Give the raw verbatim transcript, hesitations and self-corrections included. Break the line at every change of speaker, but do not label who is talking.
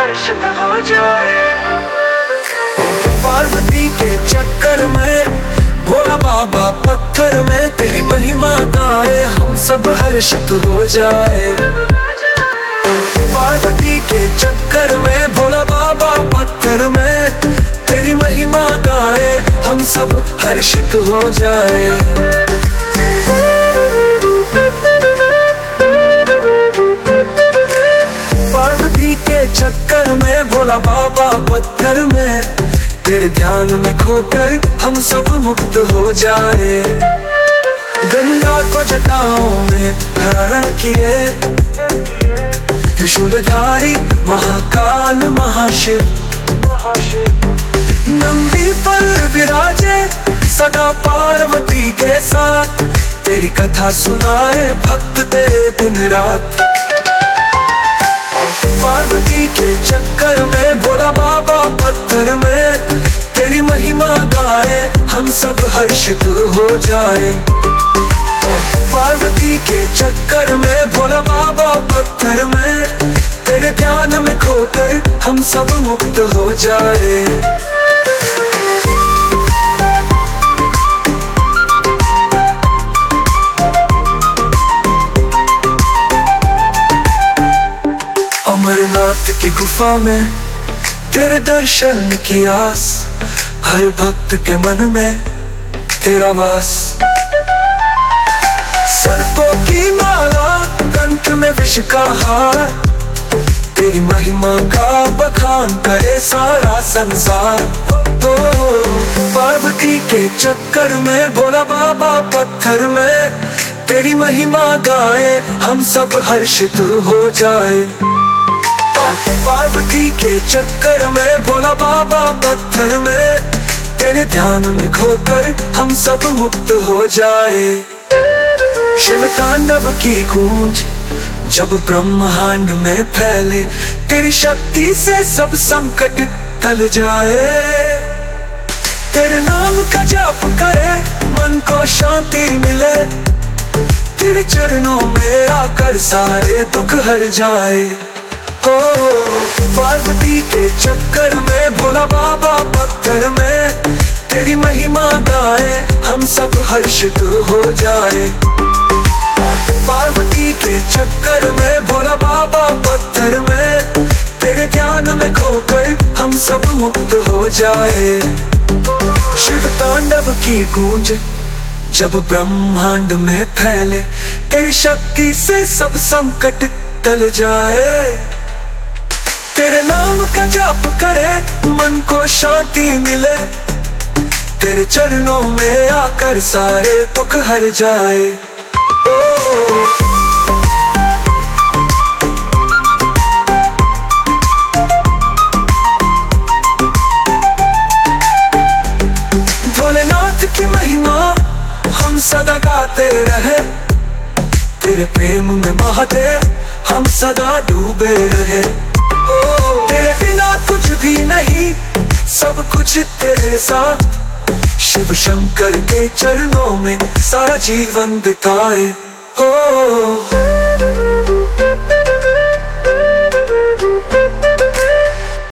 हर्षित हो जाए। पार्वती के चक्कर में भोला बाबा पत्थर में तेरी महिमा गाए, हम सब हर्षित हो जाए। पार्वती के चक्कर में भोला बाबा पत्थर में तेरी महिमा गाए, हम सब हर्षित हो जाए। पार्वती के चक्कर में भोला बाबा पत्थर में तेरे ध्यान में खोकर हम सब मुक्त हो जाए। गंगा को जटाओं में धारण किए, त्रिशूलधारी महाकाल महाशिव, नंदी पर विराजे सदा पार्वती के साथ, तेरी कथा सुनाए भक्त तेरे दिन रात। पार्वती के चक्कर में भोला बाबा पत्थर में तेरी महिमा गाए, हम सब हर्षित हो जाए। पार्वती के चक्कर में भोला बाबा पत्थर में तेरे ध्यान में खोकर हम सब मुक्त हो जाए। अमरनाथ की गुफा में तेरे दर्शन की आस, हर भक्त के मन में तेरा वास। सर्पों की माला कंठ में विष का हार, तेरी महिमा का बखान करे सारा संसार। तो पार्वती के चक्कर में भोला बाबा पत्थर में तेरी महिमा गाए, हम सब हर्षित हो जाए। पार्वती के चक्कर में भोला बाबा पत्थर में तेरे ध्यान में खोकर हम सब मुक्त हो जाए। शिव तांडव की गूंज जब ब्रह्मांड में फैले, तेरी शक्ति से सब संकट टल जाए। तेरे नाम का जाप करे मन को शांति मिले, तेरे चरणों में आकर सारे दुख हर जाए। ओ पार्वती के चक्कर में भोला बाबा पत्थर में तेरी महिमा गाए, हम सब हर्षित हो जाए। पार्वती के चक्कर में भोला बाबा पत्थर में तेरे ध्यान में खोकर हम सब मुक्त हो जाए। शिव तांडव की गूंज जब ब्रह्मांड में फैले, तेरी शक्ति से सब संकट टल जाए। तेरे नाम का जाप करे मन को शांति मिले, तेरे चरणों में आकर सारे दुख हर जाए। भोलेनाथ की महिमा हम सदा गाते रहे, तेरे प्रेम में बहते हम सदा डूबे रहे। तेरे बिना कुछ भी नहीं, सब कुछ तेरे साथ, शिव शंकर के चरणों में सारा जीवन बिताए। हो